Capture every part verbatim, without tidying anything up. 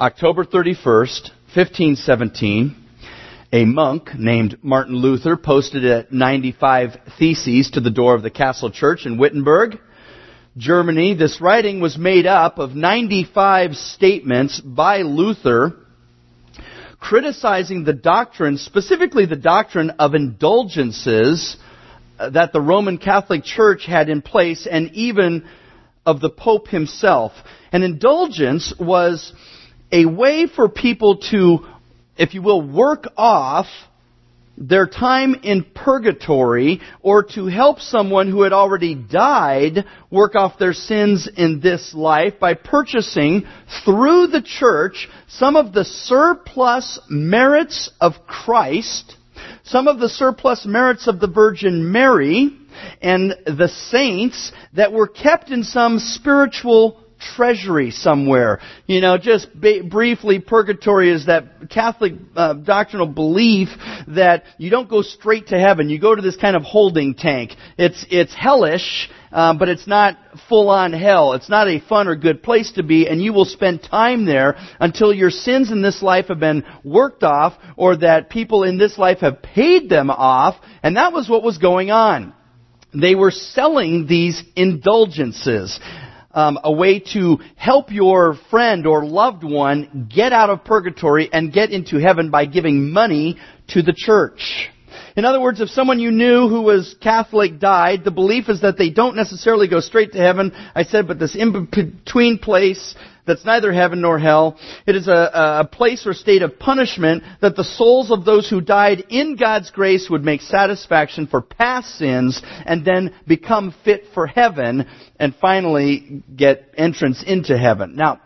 October thirty-first, fifteen seventeen, a monk named Martin Luther posted at ninety-five Theses to the door of the Castle Church in Wittenberg, Germany. This writing was made up of ninety-five statements by Luther criticizing the doctrine, specifically the doctrine of indulgences that the Roman Catholic Church had in place, and even of the Pope himself. An indulgence was a way for people to, if you will, work off their time in purgatory, or to help someone who had already died work off their sins in this life by purchasing through the church some of the surplus merits of Christ, some of the surplus merits of the Virgin Mary, and the saints that were kept in some spiritual treasury somewhere. You know, just ba- briefly, purgatory is that Catholic uh, doctrinal belief that you don't go straight to heaven. You go to this kind of holding tank. It's it's hellish, um, but it's not full-on hell. It's not a fun or good place to be, and you will spend time there until your sins in this life have been worked off, or that people in this life have paid them off, and that was what was going on. They were selling these indulgences. Um, a way to help your friend or loved one get out of purgatory and get into heaven by giving money to the church. In other words, if someone you knew who was Catholic died, the belief is that they don't necessarily go straight to heaven. I said, but this in-between place that's neither heaven nor hell. It is a, a place or state of punishment that the souls of those who died in God's grace would make satisfaction for past sins and then become fit for heaven and finally get entrance into heaven. Now,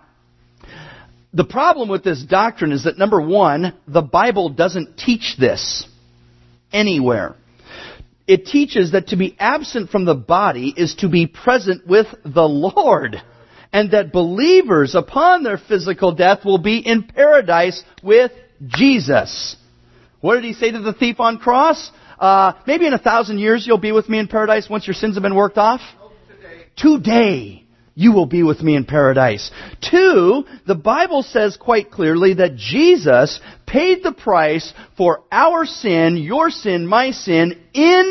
the problem with this doctrine is that, number one, the Bible doesn't teach this anywhere. It teaches that to be absent from the body is to be present with the Lord, and that believers upon their physical death will be in paradise with Jesus. What did he say to the thief on cross? Uh, maybe in a thousand years you'll be with me in paradise once your sins have been worked off. Today. Today you will be with me in paradise. Two, the Bible says quite clearly that Jesus paid the price for our sin, your sin, my sin, in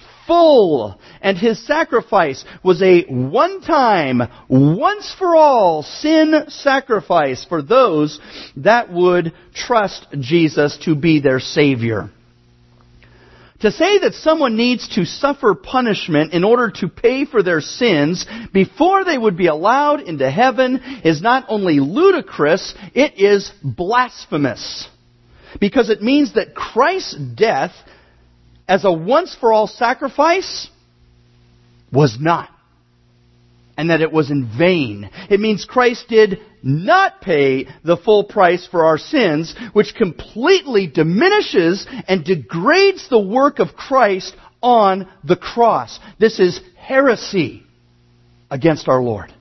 full. And His sacrifice was a one-time, once-for-all sin sacrifice for those that would trust Jesus to be their Savior. To say that someone needs to suffer punishment in order to pay for their sins before they would be allowed into heaven is not only ludicrous, it is blasphemous. Because it means that Christ's death as a once-for-all sacrifice was not. And that it was in vain. It means Christ did not pay the full price for our sins, which completely diminishes and degrades the work of Christ on the cross. This is heresy against our Lord.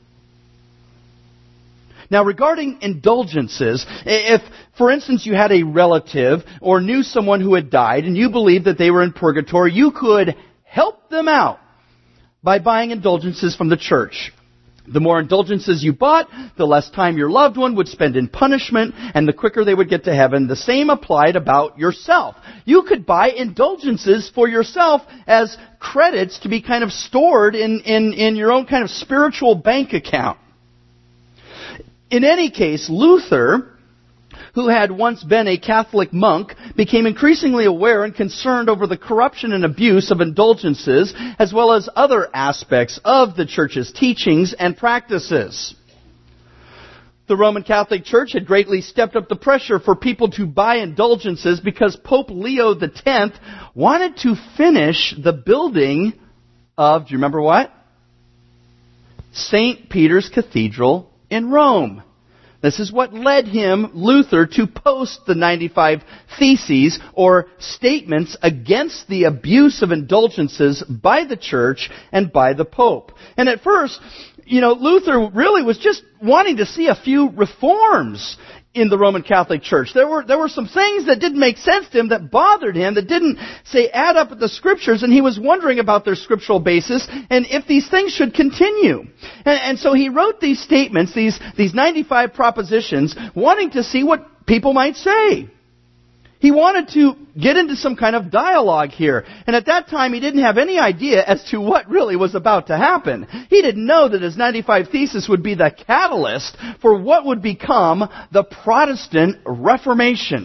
Now, regarding indulgences, if, for instance, you had a relative or knew someone who had died and you believed that they were in purgatory, you could help them out by buying indulgences from the church. The more indulgences you bought, the less time your loved one would spend in punishment, and the quicker they would get to heaven. The same applied about yourself. You could buy indulgences for yourself as credits to be kind of stored in, in, in your own kind of spiritual bank account. In any case, Luther, who had once been a Catholic monk, became increasingly aware and concerned over the corruption and abuse of indulgences, as well as other aspects of the Church's teachings and practices. The Roman Catholic Church had greatly stepped up the pressure for people to buy indulgences because Pope Leo the tenth wanted to finish the building of, do you remember what? Saint Peter's Cathedral in Rome. This is what led him, Luther, to post the ninety-five Theses, or statements against the abuse of indulgences by the Church and by the Pope. And at first, you know, Luther really was just wanting to see a few reforms in the Roman Catholic Church. There were there were some things that didn't make sense to him, that bothered him, that didn't, say, add up with the Scriptures, and he was wondering about their scriptural basis and if these things should continue. And, and so he wrote these statements, these, these ninety-five propositions, wanting to see what people might say. He wanted to get into some kind of dialogue here. And at that time, he didn't have any idea as to what really was about to happen. He didn't know that his ninety-five Theses would be the catalyst for what would become the Protestant Reformation.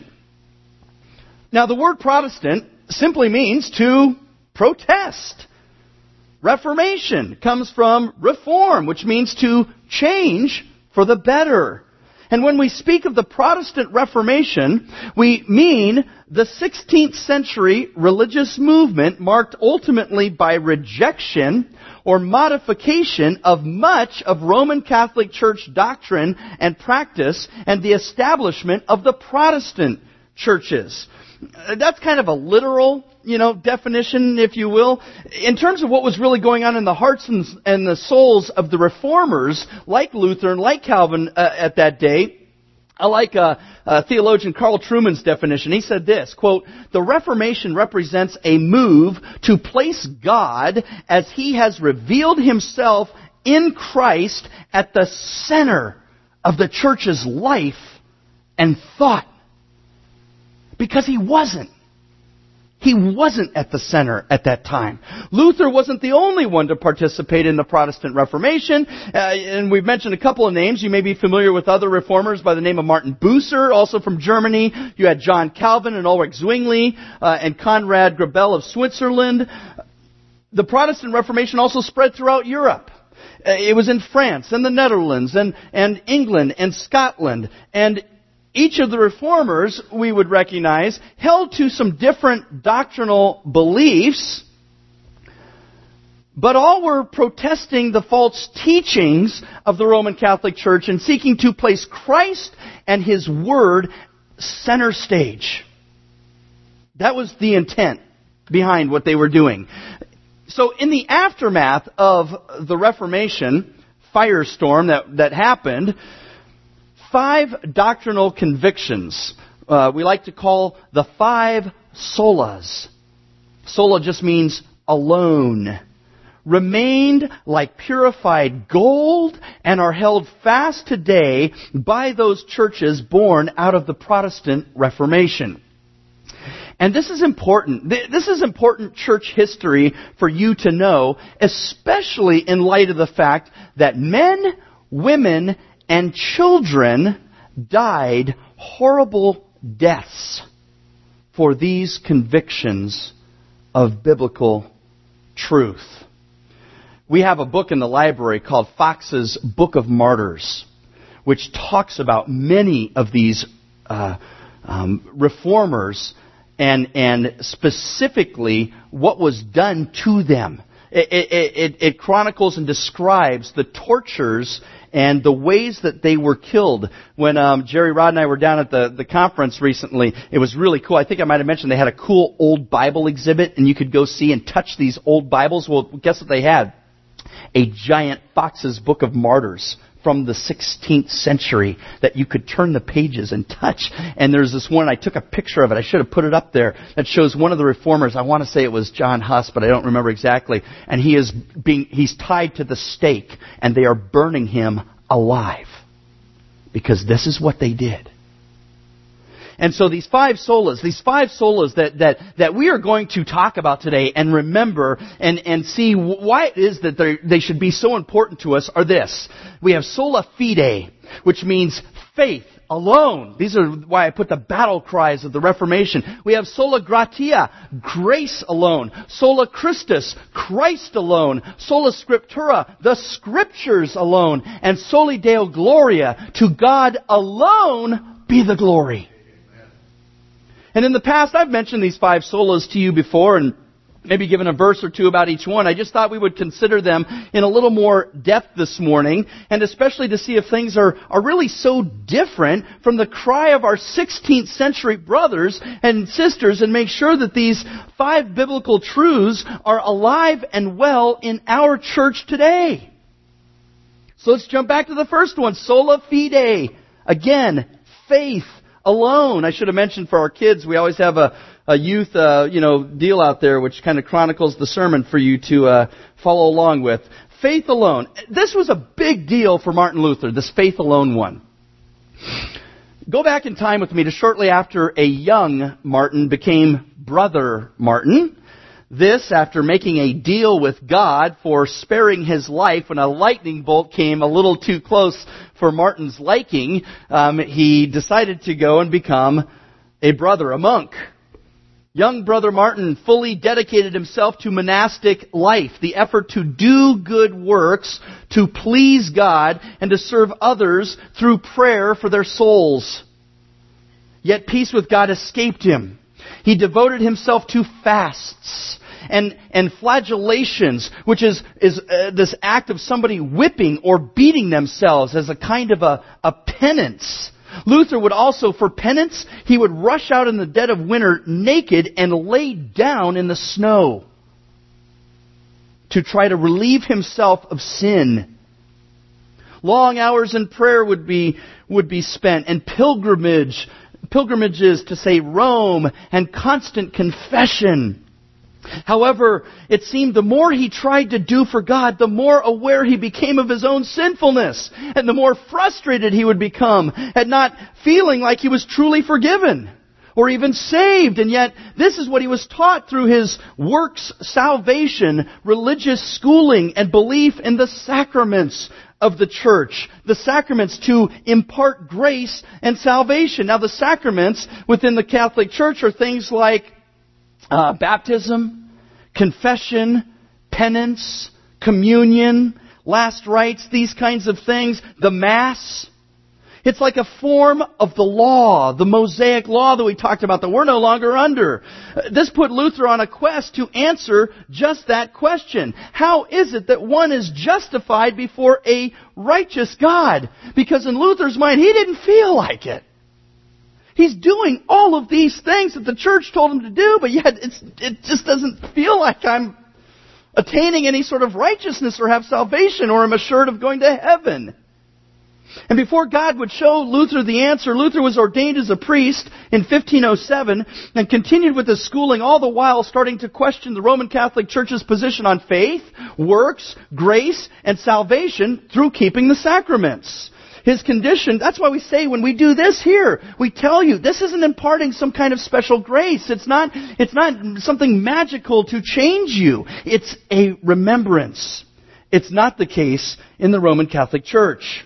Now, the word Protestant simply means to protest. Reformation comes from reform, which means to change for the better. And when we speak of the Protestant Reformation, we mean the sixteenth century religious movement marked ultimately by rejection or modification of much of Roman Catholic Church doctrine and practice and the establishment of the Protestant churches. That's kind of a literal, you know, definition, if you will. In terms of what was really going on in the hearts and, and the souls of the reformers, like Luther and like Calvin uh, at that day, I like uh, uh, theologian Carl Trueman's definition. He said this, quote, "The Reformation represents a move to place God as He has revealed Himself in Christ at the center of the church's life and thought." Because He wasn't. He wasn't at the center at that time. Luther wasn't the only one to participate in the Protestant Reformation. Uh, and we've mentioned a couple of names. You may be familiar with other reformers by the name of Martin Bucer, also from Germany. You had John Calvin and Ulrich Zwingli uh, and Conrad Grebel of Switzerland. The Protestant Reformation also spread throughout Europe. Uh, it was in France and the Netherlands and, and England and Scotland. And each of the reformers, we would recognize, held to some different doctrinal beliefs, but all were protesting the false teachings of the Roman Catholic Church and seeking to place Christ and His Word center stage. That was the intent behind what they were doing. So in the aftermath of the Reformation firestorm that, that happened, five doctrinal convictions, uh, we like to call the five solas. Sola just means alone. Remained like purified gold and are held fast today by those churches born out of the Protestant Reformation. And this is important. This is important church history for you to know, especially in light of the fact that men, women, and children died horrible deaths for these convictions of biblical truth. We have a book in the library called Fox's Book of Martyrs, which talks about many of these uh, um, reformers and and specifically what was done to them. It, it, it, it chronicles and describes the tortures and the ways that they were killed. When um, Jerry Rod and I were down at the, the conference recently, it was really cool. I think I might have mentioned they had a cool old Bible exhibit, and you could go see and touch these old Bibles. Well, guess what they had? A giant Fox's Book of Martyrs from the sixteenth century that you could turn the pages and touch. And there's this one, I took a picture of it, I should have put it up there, that shows one of the reformers, I want to say it was John Huss, but I don't remember exactly, and he is being, he's tied to the stake, and they are burning him alive. Because this is what they did. And so these five solas, these five solas that, that, that we are going to talk about today and remember and, and see why it is that they should be so important to us are this. We have sola fide, which means faith alone. These are why I put the battle cries of the Reformation. We have sola gratia, grace alone. Sola Christus, Christ alone. Sola Scriptura, the Scriptures alone. And soli Deo Gloria, to God alone be the glory. And in the past, I've mentioned these five solas to you before and maybe given a verse or two about each one. I just thought we would consider them in a little more depth this morning, and especially to see if things are, are really so different from the cry of our sixteenth century brothers and sisters, and make sure that these five biblical truths are alive and well in our church today. So let's jump back to the first one, sola fide. Again, faith alone. I should have mentioned for our kids, we always have a, a youth, uh, you know, deal out there which kind of chronicles the sermon for you to uh, follow along with. Faith alone. This was a big deal for Martin Luther, this faith alone one. Go back in time with me to shortly after a young Martin became Brother Martin. This after making a deal with God for sparing his life when a lightning bolt came a little too close for Martin's liking. Um, he decided to go and become a brother, a monk. Young Brother Martin fully dedicated himself to monastic life, the effort to do good works, to please God, and to serve others through prayer for their souls. Yet peace with God escaped him. He devoted himself to fasts and and flagellations, which is is uh, this act of somebody whipping or beating themselves as a kind of a, a penance. Luther would also, for penance, he would rush out in the dead of winter naked and lay down in the snow to try to relieve himself of sin. Long hours in prayer would be would be spent, and pilgrimage pilgrimages to, say, Rome, and constant confession. However, it seemed the more he tried to do for God, the more aware he became of his own sinfulness, and the more frustrated he would become at not feeling like he was truly forgiven or even saved. And yet, this is what he was taught through his works salvation, religious schooling, and belief in the sacraments of the church. The sacraments to impart grace and salvation. Now, the sacraments within the Catholic Church are things like uh, baptism, confession, penance, communion, last rites, these kinds of things. The Mass. It's like a form of the law, the Mosaic law that we talked about that we're no longer under. This put Luther on a quest to answer just that question. How is it that one is justified before a righteous God? Because in Luther's mind, he didn't feel like it. He's doing all of these things that the church told him to do, but yet it's, it just doesn't feel like I'm attaining any sort of righteousness or have salvation or am assured of going to heaven. And before God would show Luther the answer, Luther was ordained as a priest in fifteen oh seven and continued with his schooling, all the while starting to question the Roman Catholic Church's position on faith, works, grace, and salvation through keeping the sacraments. His condition, that's why we say when we do this here, we tell you, this isn't imparting some kind of special grace. It's not, it's not something magical to change you. It's a remembrance. It's not the case in the Roman Catholic Church.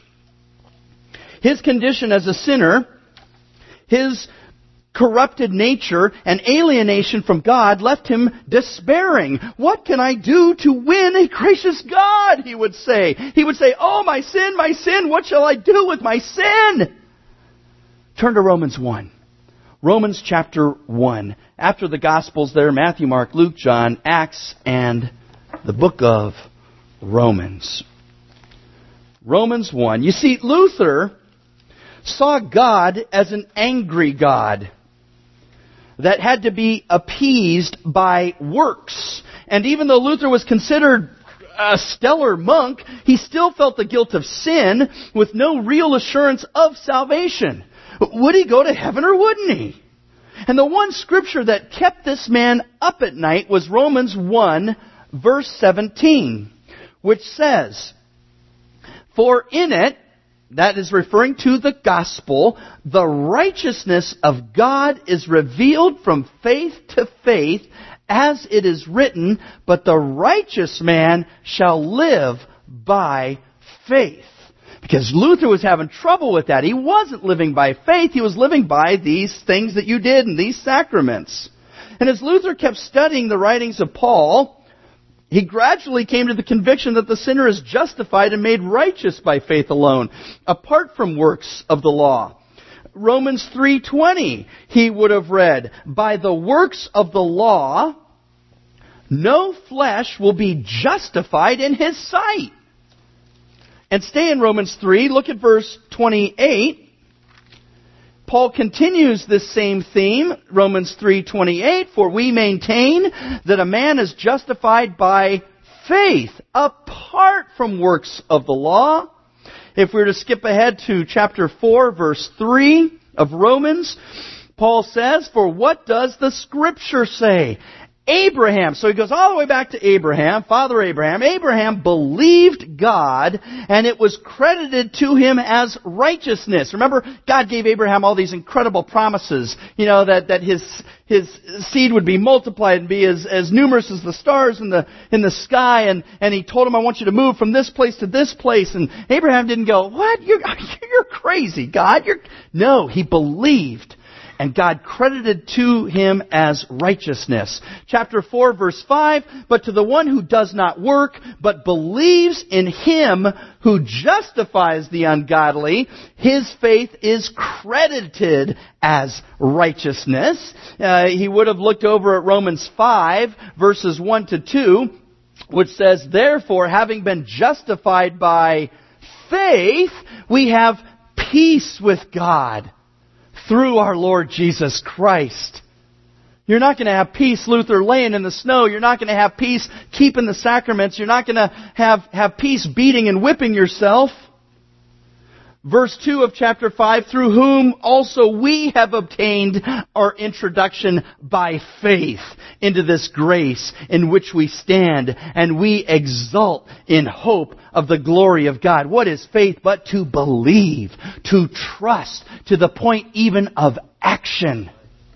His condition as a sinner, his corrupted nature and alienation from God left him despairing. What can I do to win a gracious God? He would say. He would say, oh, my sin, my sin, what shall I do with my sin? Turn to Romans one. Romans chapter one. After the Gospels there, Matthew, Mark, Luke, John, Acts, and the book of Romans. Romans one. You see, Luther saw God as an angry God that had to be appeased by works. And even though Luther was considered a stellar monk, he still felt the guilt of sin with no real assurance of salvation. Would he go to heaven or wouldn't he? And the one scripture that kept this man up at night was Romans one, verse seventeen, which says, for in it, that is referring to the gospel, the righteousness of God is revealed from faith to faith, as it is written, but the righteous man shall live by faith. Because Luther was having trouble with that. He wasn't living by faith, he was living by these things that you did and these sacraments. And as Luther kept studying the writings of Paul, he gradually came to the conviction that the sinner is justified and made righteous by faith alone, apart from works of the law. Romans three twenty, he would have read, by the works of the law, no flesh will be justified in his sight. And stay in Romans three, look at verse twenty-eight. Paul continues this same theme, Romans three twenty-eight, for we maintain that a man is justified by faith apart from works of the law. if we were to skip ahead to chapter four, verse three of Romans, Paul says, "For what does the Scripture say? Abraham," so he goes all the way back to Abraham, Father Abraham. "Abraham believed God, and it was credited to him as righteousness." Remember, God gave Abraham all these incredible promises, you know, that, that his his seed would be multiplied and be as, as numerous as the stars in the in the sky. And, and he told him, "I want you to move from this place to this place." And Abraham didn't go, "What? You're, you're crazy, God." You're... No, he believed. And God credited to him as righteousness. Chapter four, verse five, "But to the one who does not work, but believes in him who justifies the ungodly, his faith is credited as righteousness." Uh, he would have looked over at Romans five, verses one to two, which says, "Therefore, having been justified by faith, we have peace with God through our Lord Jesus Christ." You're not going to have peace, Luther, laying in the snow. You're not going to have peace keeping the sacraments. You're not going to have, have peace beating and whipping yourself. Verse two of chapter five, "Through whom also we have obtained our introduction by faith into this grace in which we stand, and we exult in hope of the glory of God." What is faith but to believe, to trust, to the point even of action?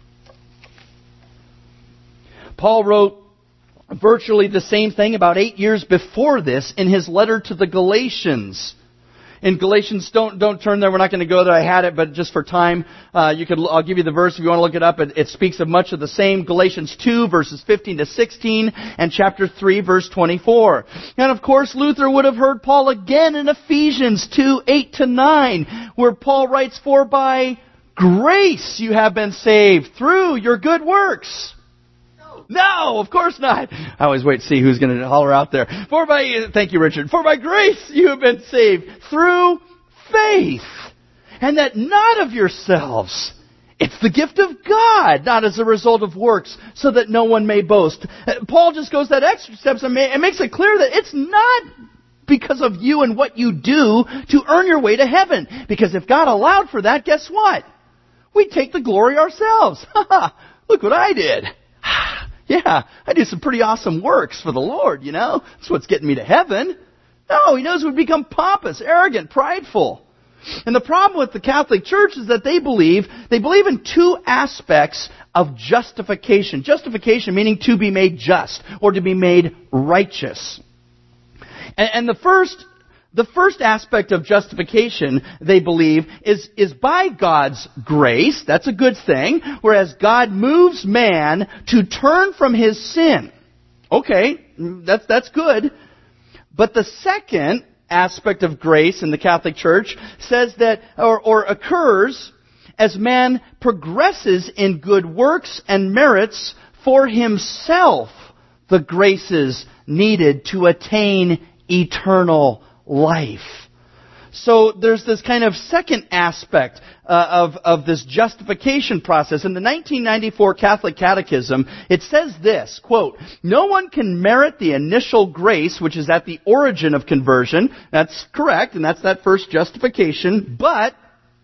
Paul wrote virtually the same thing about eight years before this in his letter to the Galatians. In Galatians, don't don't turn there. We're not going to go there. I had it, but just for time, uh, you could. I'll give you the verse if you want to look it up. It, it speaks of much of the same. Galatians two, verses fifteen to sixteen, and chapter three, verse twenty-four. And of course, Luther would have heard Paul again in Ephesians two, eight to nine, where Paul writes, "For by grace you have been saved through your good works." No, of course not. I always wait to see who's going to holler out there. For by, thank you, Richard. "For by grace you have been saved through faith, and that not of yourselves. It's the gift of God, not as a result of works, so that no one may boast." Paul just goes that extra steps and makes it clear that it's not because of you and what you do to earn your way to heaven. Because if God allowed for that, guess what? We'd take the glory ourselves. Look what I did. Yeah, I did some pretty awesome works for the Lord, you know. That's what's getting me to heaven. No, he knows we'd become pompous, arrogant, prideful. And the problem with the Catholic Church is that they believe, they believe in two aspects of justification. Justification meaning to be made just or to be made righteous. And, and the first The first aspect of justification, they believe, is, is by God's grace. That's a good thing. Whereas God moves man to turn from his sin. Okay, that's, that's good. But the second aspect of grace in the Catholic Church says that, or, or occurs as man progresses in good works and merits for himself the graces needed to attain eternal life. So there's this kind of second aspect uh, of, of this justification process. In the nineteen ninety-four Catholic Catechism, it says this, quote, "No one can merit the initial grace which is at the origin of conversion." That's correct, and that's that first justification. But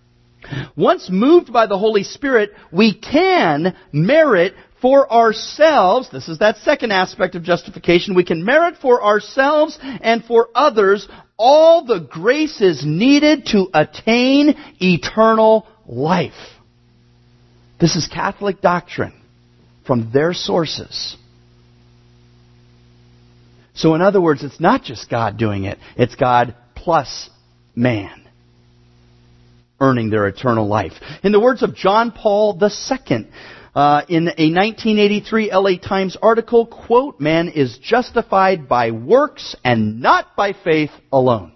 once moved by the Holy Spirit, we can merit for ourselves, this is that second aspect of justification, we can merit for ourselves and for others all the graces needed to attain eternal life. This is Catholic doctrine from their sources. So in other words, it's not just God doing it, it's God plus man earning their eternal life. In the words of John Paul the Second, Uh, in a nineteen eighty-three L A Times article, quote, "Man is justified by works and not by faith alone."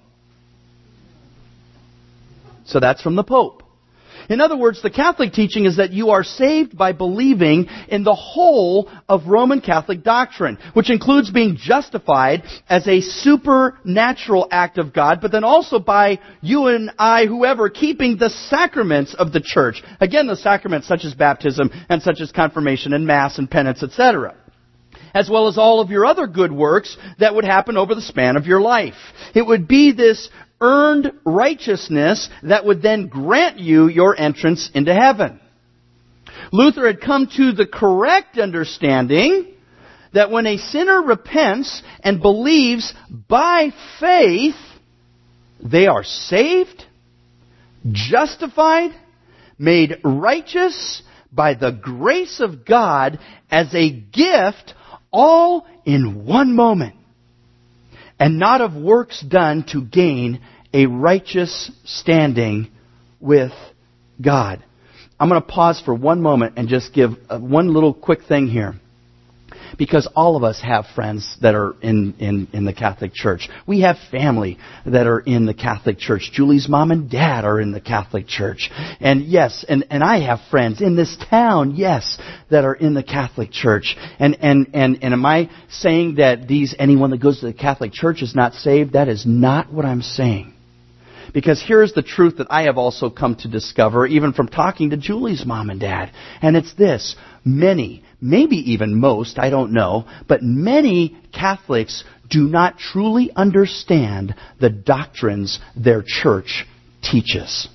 So that's from the Pope. In other words, the Catholic teaching is that you are saved by believing in the whole of Roman Catholic doctrine, which includes being justified as a supernatural act of God, but then also by you and I, whoever, keeping the sacraments of the Church. Again, the sacraments such as baptism and such as confirmation and Mass and penance, et cetera. As well as all of your other good works that would happen over the span of your life. It would be this earned righteousness that would then grant you your entrance into heaven. Luther had come to the correct understanding that when a sinner repents and believes by faith, they are saved, justified, made righteous by the grace of God as a gift, all in one moment, and not of works done to gain a righteous standing with God. I'm going to pause for one moment and just give one little quick thing here. Because all of us have friends that are in, in, in the Catholic Church. We have family that are in the Catholic Church. Julie's mom and dad are in the Catholic Church. And yes, and, and I have friends in this town, yes, that are in the Catholic Church. And, and, and, and am I saying that these anyone that goes to the Catholic Church is not saved? That is not what I'm saying. Because here's the truth that I have also come to discover, even from talking to Julie's mom and dad. And it's this. Many, maybe even most, I don't know, but many Catholics do not truly understand the doctrines their church teaches.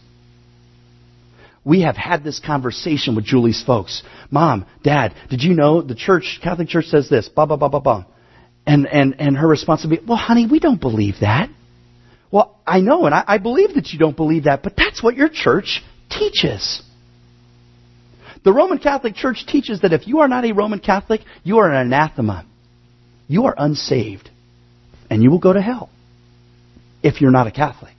We have had this conversation with Julie's folks. Mom, Dad, did you know the church, Catholic Church says this, blah, blah, blah, blah, blah. And, and, and her response would be, well, honey, we don't believe that. Well, I know, and I, I believe that you don't believe that, but that's what your church teaches. The Roman Catholic Church teaches that if you are not a Roman Catholic, you are an anathema. You are unsaved. And you will go to hell if you're not a Catholic.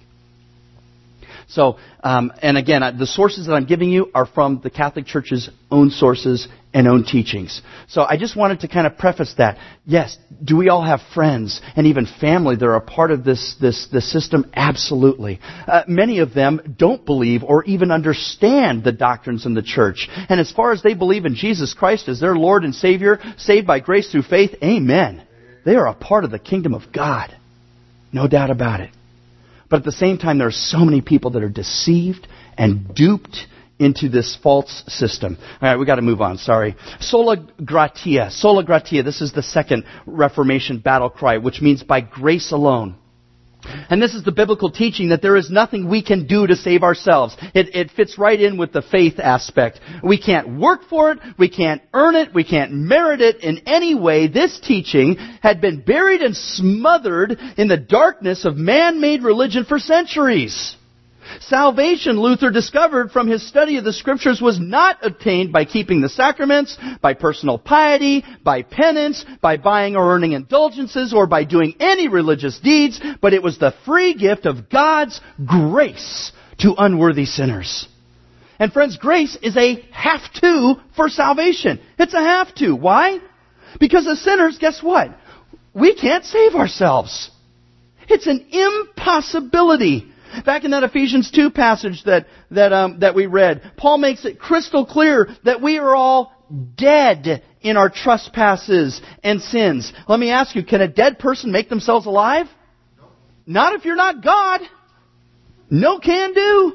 So, um, and again, the sources that I'm giving you are from the Catholic Church's own sources and own teachings. So I just wanted to kind of preface that. Yes, do we all have friends and even family that are a part of this this, this system? Absolutely. Uh, many of them don't believe or even understand the doctrines in the church. And as far as they believe in Jesus Christ as their Lord and Savior, saved by grace through faith, amen. They are a part of the kingdom of God. No doubt about it. But at the same time, there are so many people that are deceived and duped into this false system. All right, we got to move on. Sorry. Sola gratia. Sola gratia. This is the second Reformation battle cry, which means by grace alone. And this is the biblical teaching that there is nothing we can do to save ourselves. It, it fits right in with the faith aspect. We can't work for it. We can't earn it. We can't merit it in any way. This teaching had been buried and smothered in the darkness of man-made religion for centuries. Salvation, Luther discovered from his study of the Scriptures, was not obtained by keeping the sacraments, by personal piety, by penance, by buying or earning indulgences, or by doing any religious deeds, but it was the free gift of God's grace to unworthy sinners. And friends, grace is a have-to for salvation. It's a have-to. Why? Because as sinners, guess what? We can't save ourselves. It's an impossibility. Back in that Ephesians two passage that that um, that we read, Paul makes it crystal clear that we are all dead in our trespasses and sins. Let me ask you, can a dead person make themselves alive? No. Not if you're not God. No can do.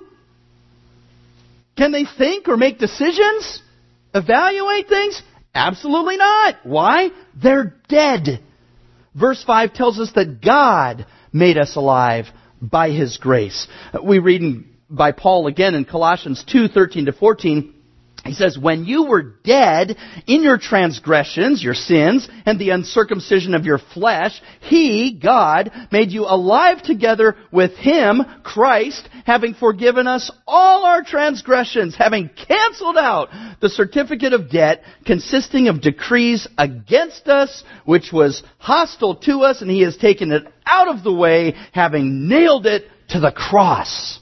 Can they think or make decisions? Evaluate things? Absolutely not. Why? They're dead. Verse five tells us that God made us alive by His grace. We read in, by Paul again in Colossians two, thirteen to fourteen. He says, when you were dead in your transgressions, your sins, and the uncircumcision of your flesh, He, God, made you alive together with Him, Christ, having forgiven us all our transgressions, having canceled out the certificate of debt consisting of decrees against us, which was hostile to us, and He has taken it out of the way, having nailed it to the cross.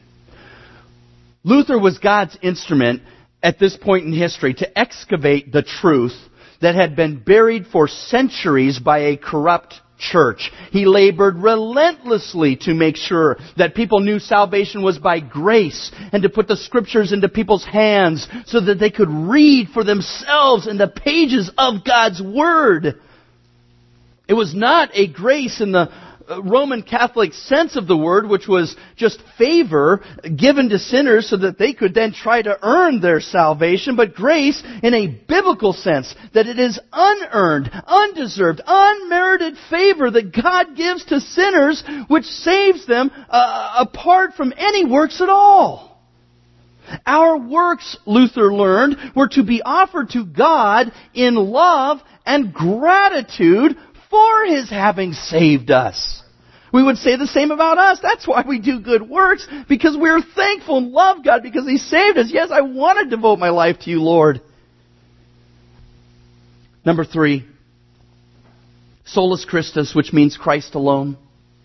Luther was God's instrument at this point in history to excavate the truth that had been buried for centuries by a corrupt church. He labored relentlessly to make sure that people knew salvation was by grace and to put the Scriptures into people's hands so that they could read for themselves in the pages of God's Word. It was not a grace in the Roman Catholic sense of the word, which was just favor given to sinners so that they could then try to earn their salvation, but grace in a biblical sense, that it is unearned, undeserved, unmerited favor that God gives to sinners, which saves them uh, apart from any works at all. Our works, Luther learned, were to be offered to God in love and gratitude for His having saved us. We would say the same about us. That's why we do good works, because we're thankful and love God because He saved us. Yes, I want to devote my life to You, Lord. Number three, solus Christus, which means Christ alone.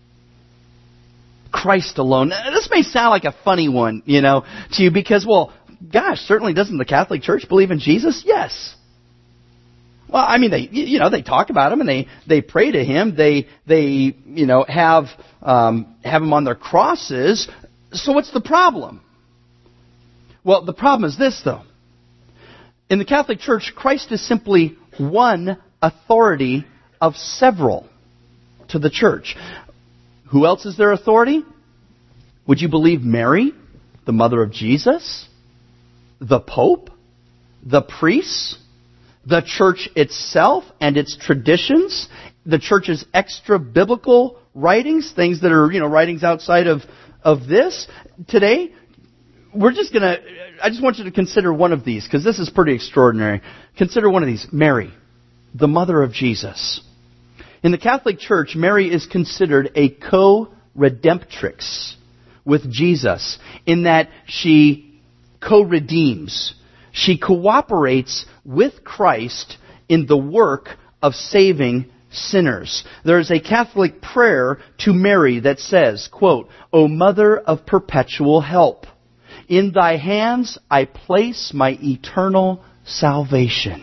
Christ alone. This may sound like a funny one, you know, to you because, well, gosh, certainly doesn't the Catholic Church believe in Jesus? Yes. Well, I mean, they, you know, they talk about Him and they, they pray to Him. They, they, you know, have, um, have Him on their crosses. So what's the problem? Well, the problem is this, though. In the Catholic Church, Christ is simply one authority of several to the Church. Who else is their authority? Would you believe Mary, the mother of Jesus? The Pope? The priests? The Church itself and its traditions? The Church's extra-biblical writings? Things that are, you know, writings outside of, of this? Today, we're just going to... I just want you to consider one of these, because this is pretty extraordinary. Consider one of these. Mary, the mother of Jesus. In the Catholic Church, Mary is considered a co-redemptrix with Jesus in that she co-redeems. She cooperates with Christ in the work of saving sinners. There is a Catholic prayer to Mary that says, quote, "O Mother of perpetual help, in Thy hands I place my eternal salvation."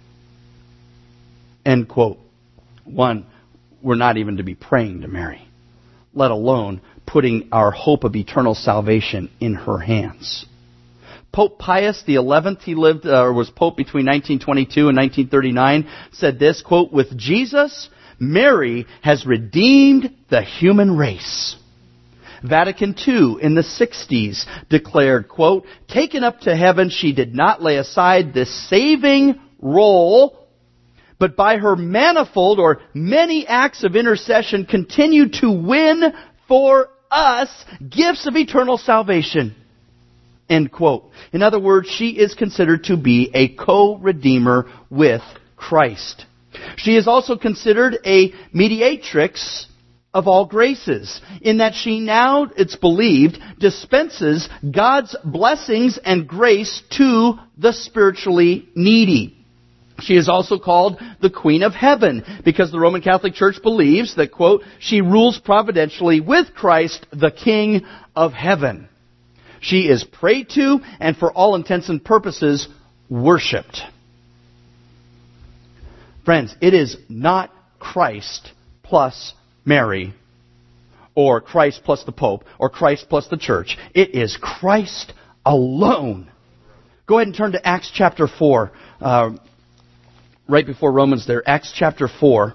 End quote. One, we're not even to be praying to Mary, let alone putting our hope of eternal salvation in her hands. Pope Pius the eleventh, he lived uh, or was Pope between nineteen twenty-two and nineteen thirty-nine, said this, quote, "With Jesus, Mary has redeemed the human race." Vatican two in the sixties declared, quote, "Taken up to heaven, she did not lay aside this saving role, but by her manifold or many acts of intercession continued to win for us gifts of eternal salvation." End quote. In other words, she is considered to be a co-redeemer with Christ. She is also considered a mediatrix of all graces, in that she now, it's believed, dispenses God's blessings and grace to the spiritually needy. She is also called the Queen of Heaven, because the Roman Catholic Church believes that, quote, "she rules providentially with Christ, the King of Heaven." She is prayed to and for all intents and purposes worshipped. Friends, it is not Christ plus Mary, or Christ plus the Pope, or Christ plus the Church. It is Christ alone. Go ahead and turn to Acts chapter four. Uh, right before Romans there. Acts chapter four.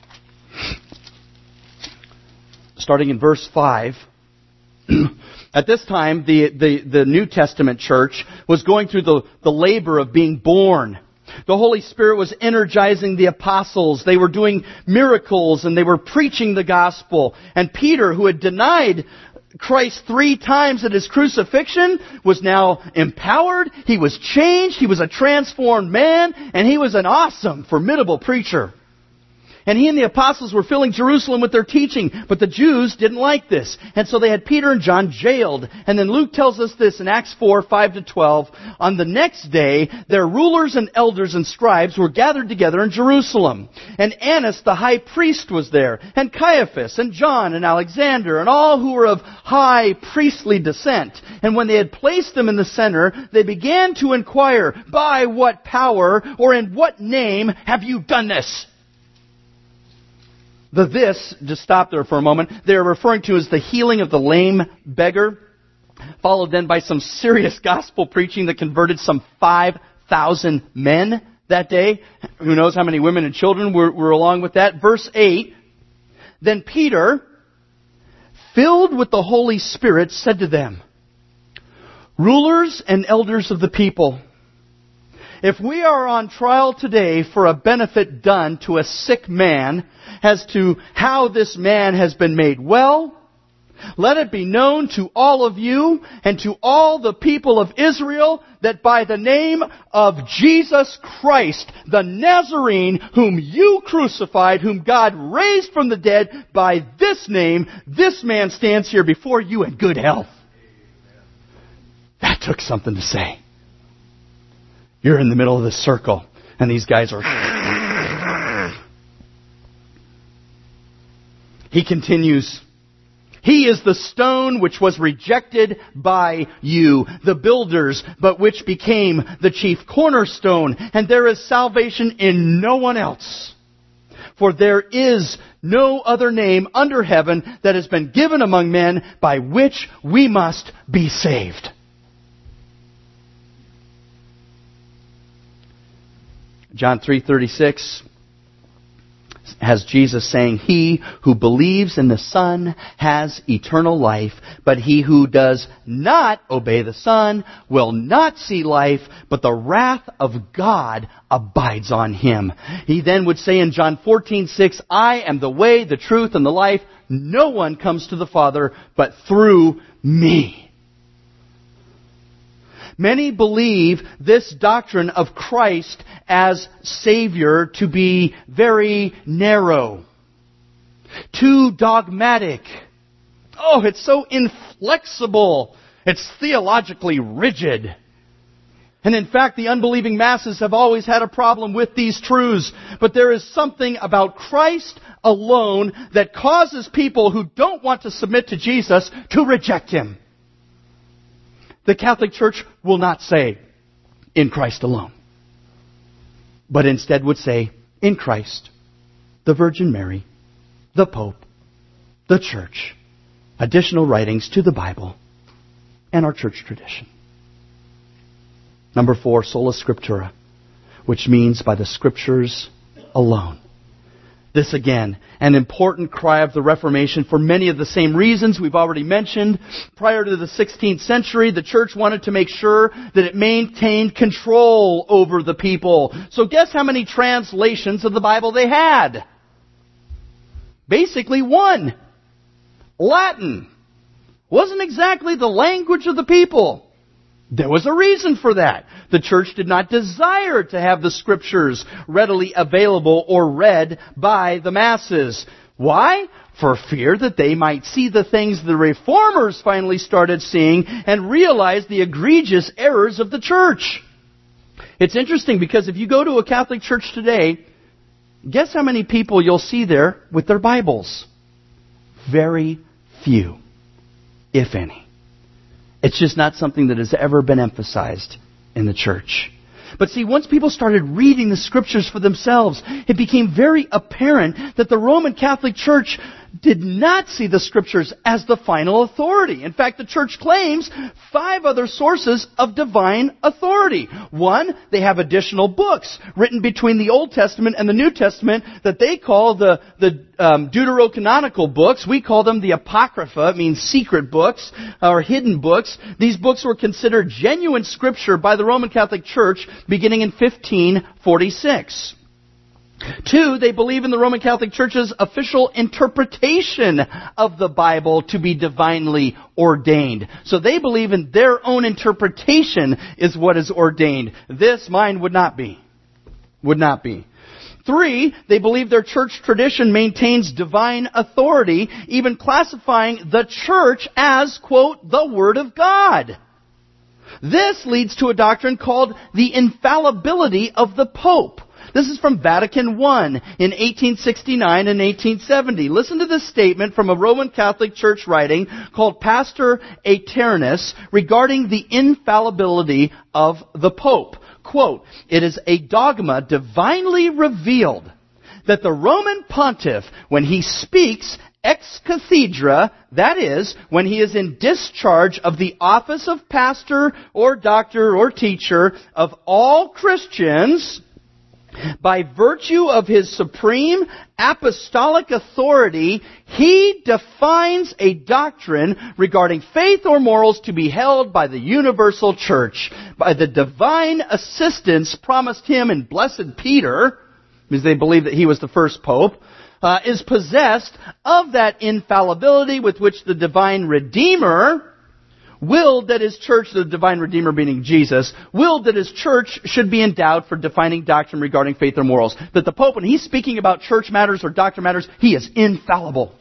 Starting in verse five. At this time, the, the, the New Testament church was going through the, the labor of being born. The Holy Spirit was energizing the apostles. They were doing miracles and they were preaching the gospel. And Peter, who had denied Christ three times at His crucifixion, was now empowered. He was changed. He was a transformed man. And he was an awesome, formidable preacher. And he and the apostles were filling Jerusalem with their teaching. But the Jews didn't like this. And so they had Peter and John jailed. And then Luke tells us this in Acts four, five to twelve. On the next day, their rulers and elders and scribes were gathered together in Jerusalem. And Annas the high priest was there. And Caiaphas and John and Alexander and all who were of high priestly descent. And when they had placed them in the center, they began to inquire, "By what power or in what name have you done this?" The this, just stop there for a moment, they're referring to as the healing of the lame beggar, followed then by some serious gospel preaching that converted some five thousand men that day. Who knows how many women and children were, were along with that. Verse eight, Then Peter, filled with the Holy Spirit, said to them, "Rulers and elders of the people, if we are on trial today for a benefit done to a sick man as to how this man has been made well, let it be known to all of you and to all the people of Israel that by the name of Jesus Christ, the Nazarene, whom you crucified, whom God raised from the dead, by this name, this man stands here before you in good health." That took something to say. You're in the middle of the circle, and these guys are... He continues, "He is the stone which was rejected by you, the builders, but which became the chief cornerstone. And there is salvation in no one else. For there is no other name under heaven that has been given among men by which we must be saved." John three thirty-six has Jesus saying, "He who believes in the Son has eternal life, but he who does not obey the Son will not see life, but the wrath of God abides on him." He then would say in John fourteen six, "I am the way, the truth, and the life. No one comes to the Father but through me." Many believe this doctrine of Christ as Savior to be very narrow, too dogmatic. Oh, it's so inflexible. It's theologically rigid. And in fact, the unbelieving masses have always had a problem with these truths. But there is something about Christ alone that causes people who don't want to submit to Jesus to reject Him. The Catholic Church will not say, "In Christ alone," but instead would say, "In Christ, the Virgin Mary, the Pope, the Church, additional writings to the Bible, and our church tradition." Number four, sola scriptura, which means by the Scriptures alone. This again, an important cry of the Reformation for many of the same reasons we've already mentioned. Prior to the sixteenth century, the church wanted to make sure that it maintained control over the people. So guess how many translations of the Bible they had? Basically one. Latin. Wasn't exactly the language of the people. There was a reason for that. The church did not desire to have the Scriptures readily available or read by the masses. Why? For fear that they might see the things the Reformers finally started seeing and realize the egregious errors of the church. It's interesting because if you go to a Catholic church today, guess how many people you'll see there with their Bibles? Very few, if any. It's just not something that has ever been emphasized in the church. But see, once people started reading the Scriptures for themselves, it became very apparent that the Roman Catholic Church did not see the Scriptures as the final authority. In fact, the Church claims five other sources of divine authority. One, they have additional books written between the Old Testament and the New Testament that they call the, the um, deuterocanonical books. We call them the Apocrypha. It means secret books or hidden books. These books were considered genuine Scripture by the Roman Catholic Church beginning in fifteen forty-six. Two, they believe in the Roman Catholic Church's official interpretation of the Bible to be divinely ordained. So they believe in their own interpretation is what is ordained. This, mine, would not be. Would not be. Three, they believe their church tradition maintains divine authority, even classifying the church as, quote, the Word of God. This leads to a doctrine called the infallibility of the Pope. This is from Vatican One in eighteen sixty-nine and eighteen seventy. Listen to this statement from a Roman Catholic Church writing called Pastor Aeternus regarding the infallibility of the Pope. Quote, "It is a dogma divinely revealed that the Roman Pontiff, when he speaks ex cathedra, that is, when he is in discharge of the office of pastor or doctor or teacher of all Christians, By virtue of His supreme apostolic authority, He defines a doctrine regarding faith or morals to be held by the universal church. By the divine assistance promised Him in Blessed Peter, because they believe that he was the first pope, uh, is possessed of that infallibility with which the divine Redeemer willed that His church, the divine Redeemer meaning Jesus, willed that His church should be endowed for defining doctrine regarding faith or morals. That the Pope, when he's speaking about church matters or doctrine matters, he is infallible.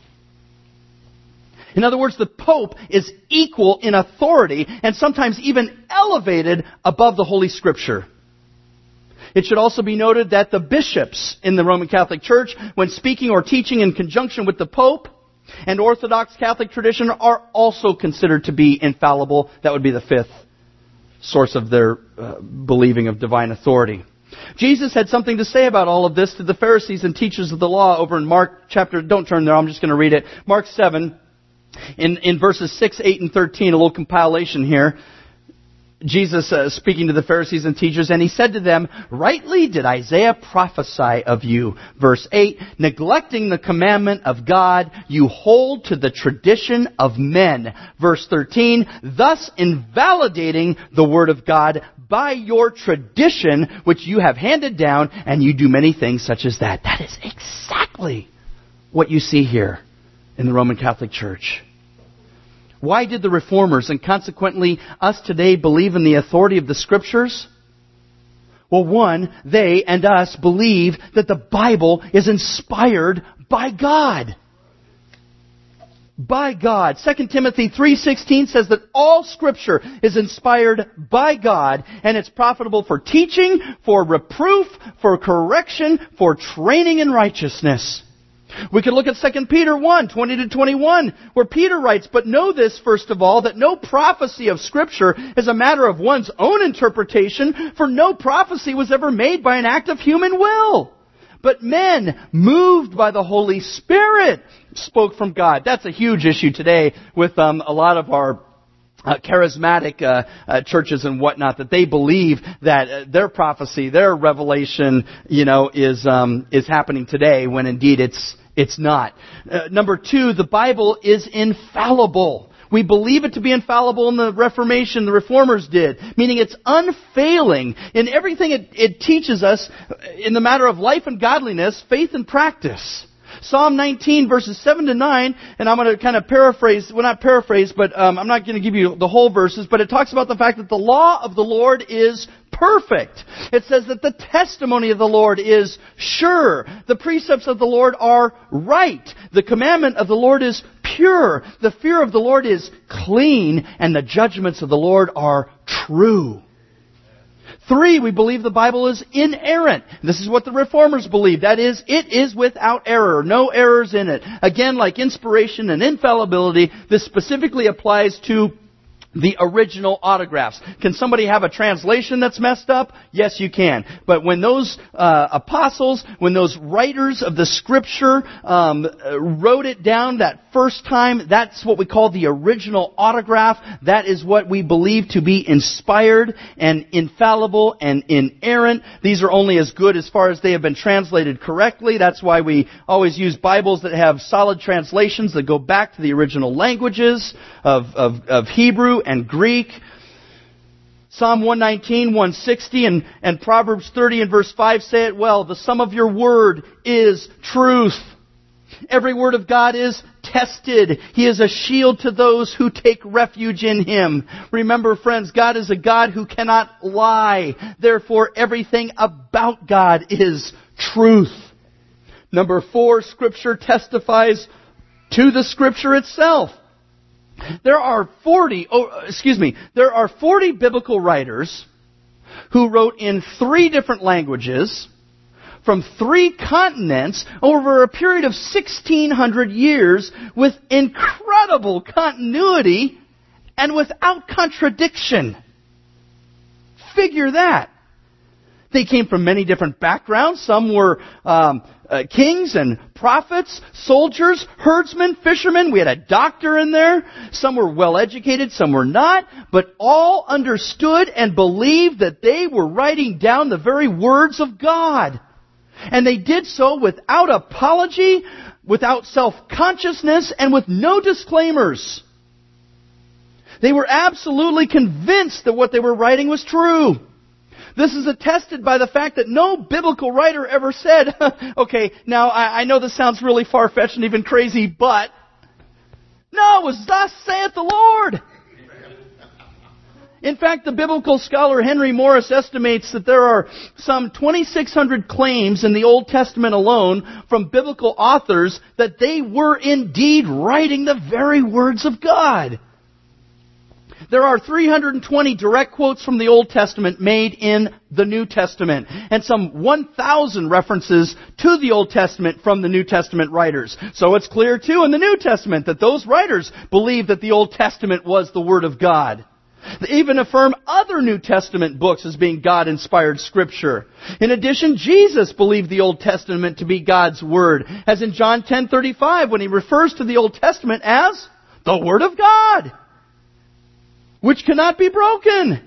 In other words, the Pope is equal in authority and sometimes even elevated above the Holy Scripture. It should also be noted that the bishops in the Roman Catholic Church, when speaking or teaching in conjunction with the Pope, and Orthodox Catholic tradition, are also considered to be infallible. That would be the fifth source of their uh, believing of divine authority. Jesus had something to say about all of this to the Pharisees and teachers of the law over in Mark chapter, don't turn there, I'm just going to read it. Mark seven, in, in verses six, eight, and thirteen, a little compilation here. Jesus uh, speaking to the Pharisees and teachers, and He said to them, "Rightly did Isaiah prophesy of you." Verse eight, "Neglecting the commandment of God, you hold to the tradition of men." Verse thirteen, "Thus invalidating the word of God by your tradition, which you have handed down, and you do many things such as that." That is exactly what you see here in the Roman Catholic Church. Why did the Reformers, and consequently us today, believe in the authority of the Scriptures? Well, one, they and us believe that the Bible is inspired by God. By God. Second Timothy three sixteen says that all Scripture is inspired by God, and it's profitable for teaching, for reproof, for correction, for training in righteousness. We could look at Second Peter one, twenty to twenty-one, where Peter writes, "But know this, first of all, that no prophecy of Scripture is a matter of one's own interpretation, for no prophecy was ever made by an act of human will. But men, moved by the Holy Spirit, spoke from God." That's a huge issue today with um, a lot of our Uh, charismatic uh, uh, churches and whatnot, that they believe that uh, their prophecy, their revelation, you know, is um, is happening today, when indeed it's it's not. Uh, number two, the Bible is infallible. We believe it to be infallible in the Reformation, the Reformers did, meaning it's unfailing in everything it, it teaches us in the matter of life and godliness, faith and practice. Psalm nineteen, verses seven to nine, and I'm going to kind of paraphrase, well not paraphrase, but um, I'm not going to give you the whole verses, but it talks about the fact that the law of the Lord is perfect. It says that the testimony of the Lord is sure. The precepts of the Lord are right. The commandment of the Lord is pure. The fear of the Lord is clean, and the judgments of the Lord are true. Three, we believe the Bible is inerrant. This is what the Reformers believe. That is, it is without error. No errors in it. Again, like inspiration and infallibility, this specifically applies to the original autographs. Can somebody have a translation that's messed up? Yes, you can. But when those uh, apostles, when those writers of the Scripture um, wrote it down that first time, that's what we call the original autograph. That is what we believe to be inspired and infallible and inerrant. These are only as good as far as they have been translated correctly. That's why we always use Bibles that have solid translations that go back to the original languages of, of, of Hebrew and Greek. Psalm one nineteen, one sixty, and, and Proverbs thirty and verse five say it well. The sum of your word is truth. Every word of God is tested. He is a shield to those who take refuge in Him. Remember, friends, God is a God who cannot lie. Therefore, everything about God is truth. Number four, Scripture testifies to the Scripture itself. There are forty, oh, excuse me, there are forty biblical writers who wrote in three different languages from three continents over a period of sixteen hundred years with incredible continuity and without contradiction. Figure that. They came from many different backgrounds. Some were um, uh, kings and prophets, soldiers, herdsmen, fishermen. We had a doctor in there. Some were well educated, some were not. But all understood and believed that they were writing down the very words of God. And they did so without apology, without self-consciousness, and with no disclaimers. They were absolutely convinced that what they were writing was true. This is attested by the fact that no biblical writer ever said, okay, now I, I know this sounds really far-fetched and even crazy, but no, it was thus saith the Lord. In fact, the biblical scholar Henry Morris estimates that there are some twenty-six hundred claims in the Old Testament alone from biblical authors that they were indeed writing the very words of God. There are three hundred twenty direct quotes from the Old Testament made in the New Testament, and some one thousand references to the Old Testament from the New Testament writers. So it's clear, too, in the New Testament that those writers believed that the Old Testament was the Word of God. They even affirm other New Testament books as being God-inspired Scripture. In addition, Jesus believed the Old Testament to be God's Word, as in John ten thirty-five, when He refers to the Old Testament as the Word of God, which cannot be broken.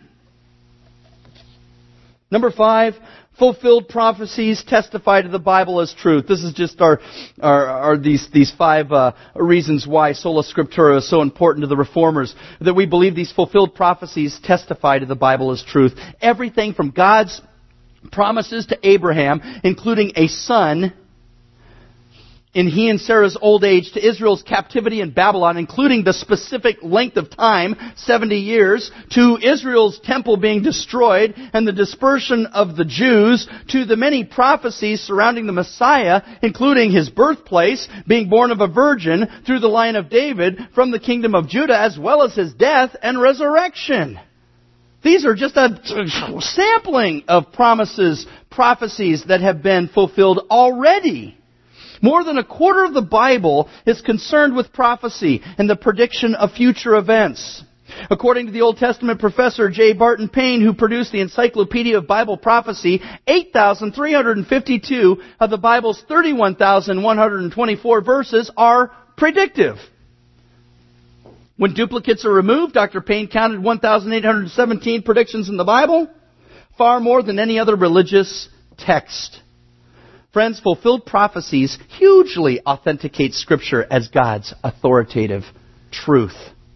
Number five, fulfilled prophecies testify to the Bible as truth. This is just our, our, our these these five uh, reasons why sola scriptura is so important to the Reformers. That we believe these fulfilled prophecies testify to the Bible as truth. Everything from God's promises to Abraham, including a son in he and Sarah's old age, to Israel's captivity in Babylon, including the specific length of time, seventy years, to Israel's temple being destroyed and the dispersion of the Jews, to the many prophecies surrounding the Messiah, including His birthplace, being born of a virgin, through the line of David, from the kingdom of Judah, as well as His death and resurrection. These are just a sampling of promises, prophecies that have been fulfilled already. More than a quarter of the Bible is concerned with prophecy and the prediction of future events. According to the Old Testament professor J. Barton Payne, who produced the Encyclopedia of Bible Prophecy, eight thousand three hundred fifty-two of the Bible's thirty-one thousand one hundred twenty-four verses are predictive. When duplicates are removed, Doctor Payne counted one thousand eight hundred seventeen predictions in the Bible, far more than any other religious text. Friends, fulfilled prophecies hugely authenticate Scripture as God's authoritative truth.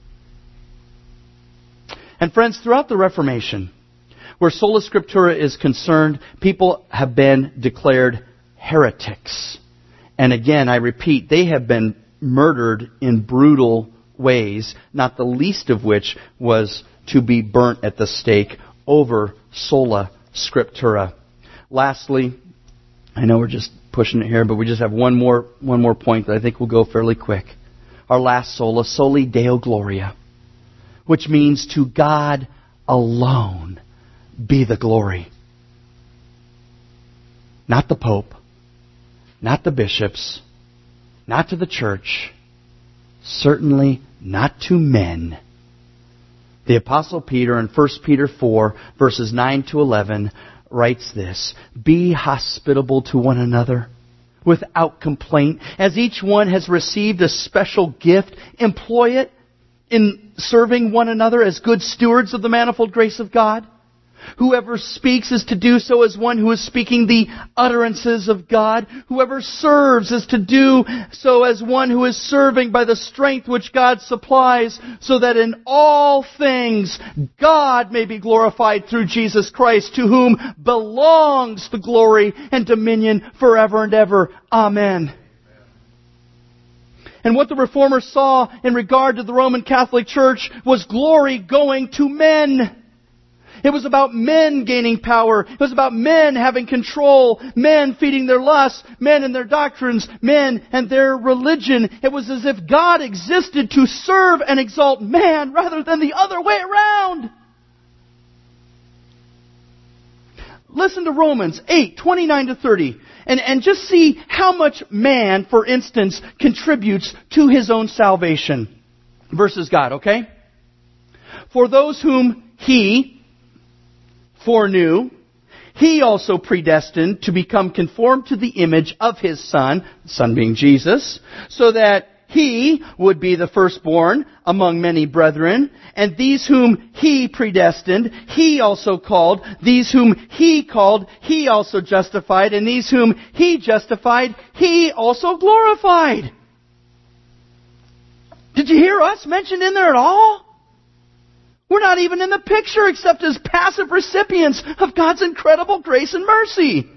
And friends, throughout the Reformation, where sola scriptura is concerned, people have been declared heretics. And again, I repeat, they have been murdered in brutal ways, not the least of which was to be burnt at the stake over sola scriptura. Lastly, I know we're just pushing it here, but we just have one more one more point that I think will go fairly quick. Our last sola, soli Deo Gloria, which means to God alone be the glory. Not the Pope, not the bishops, not to the church, certainly not to men. The Apostle Peter in First Peter four, verses nine to eleven, writes this: Be hospitable to one another without complaint. As each one has received a special gift, employ it in serving one another as good stewards of the manifold grace of God. Whoever speaks is to do so as one who is speaking the utterances of God. Whoever serves is to do so as one who is serving by the strength which God supplies, so that in all things God may be glorified through Jesus Christ, to whom belongs the glory and dominion forever and ever. Amen. And what the Reformers saw in regard to the Roman Catholic Church was glory going to men. It was about men gaining power. It was about men having control, men feeding their lusts, men and their doctrines, men and their religion. It was as if God existed to serve and exalt man rather than the other way around. Listen to Romans eight, twenty-nine to thirty, and, and just see how much man, for instance, contributes to his own salvation versus God, okay? For those whom He foreknew, He also predestined to become conformed to the image of His Son, the Son being Jesus, so that He would be the firstborn among many brethren. And these whom He predestined, He also called. These whom He called, He also justified. And these whom He justified, He also glorified. Did you hear us mentioned in there at all? We're not even in the picture except as passive recipients of God's incredible grace and mercy.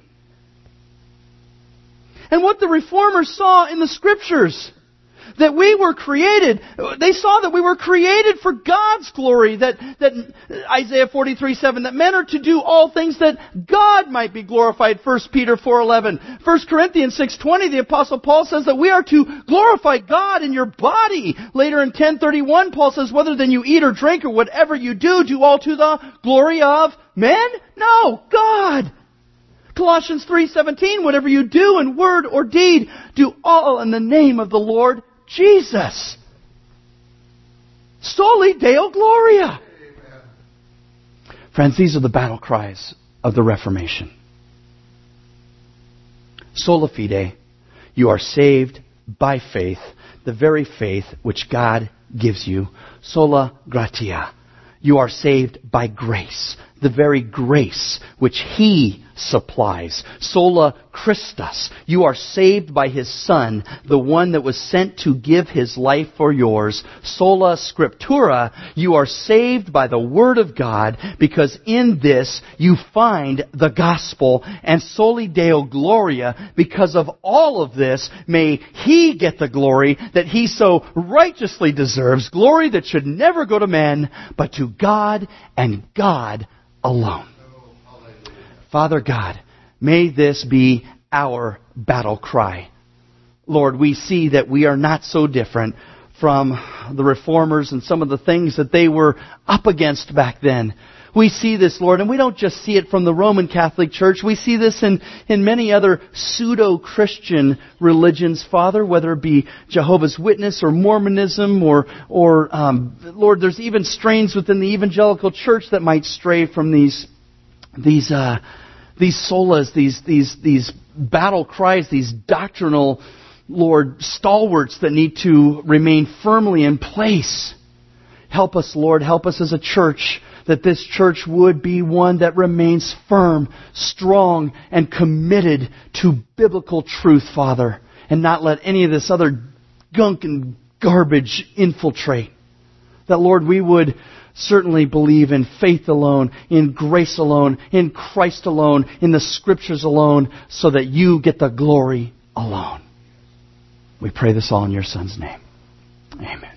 And what the Reformers saw in the Scriptures, that we were created, they saw that we were created for God's glory, that, that Isaiah forty-three seven, that men are to do all things that God might be glorified, First Peter four eleven. First Corinthians six twenty, the Apostle Paul says that we are to glorify God in your body. Later in ten thirty-one, Paul says, whether then you eat or drink or whatever you do, do all to the glory of men? No, God. Colossians three seventeen, whatever you do in word or deed, do all in the name of the Lord Jesus. Soli Deo Gloria. Amen. Friends, these are the battle cries of the Reformation. Sola fide, you are saved by faith, the very faith which God gives you. Sola gratia, you are saved by grace, the very grace which He supplies. Sola Christus, you are saved by His Son, the one that was sent to give His life for yours. Sola Scriptura, you are saved by the Word of God, because in this you find the gospel. And Soli Deo Gloria, because of all of this, may He get the glory that He so righteously deserves. Glory that should never go to men, but to God and God alone. Father God, may this be our battle cry. Lord, we see that we are not so different from the Reformers and some of the things that they were up against back then. We see this, Lord, and we don't just see it from the Roman Catholic Church. We see this in, in many other pseudo-Christian religions, Father, whether it be Jehovah's Witness or Mormonism or, or um, Lord, there's even strains within the evangelical church that might stray from these These uh, these solas, these these these battle cries, these doctrinal, Lord, stalwarts that need to remain firmly in place. Help us, Lord. Help us as a church, that this church would be one that remains firm, strong, and committed to biblical truth, Father, and not let any of this other gunk and garbage infiltrate. That, Lord, we would certainly believe in faith alone, in grace alone, in Christ alone, in the Scriptures alone, so that you get the glory alone. We pray this all in your Son's name. Amen.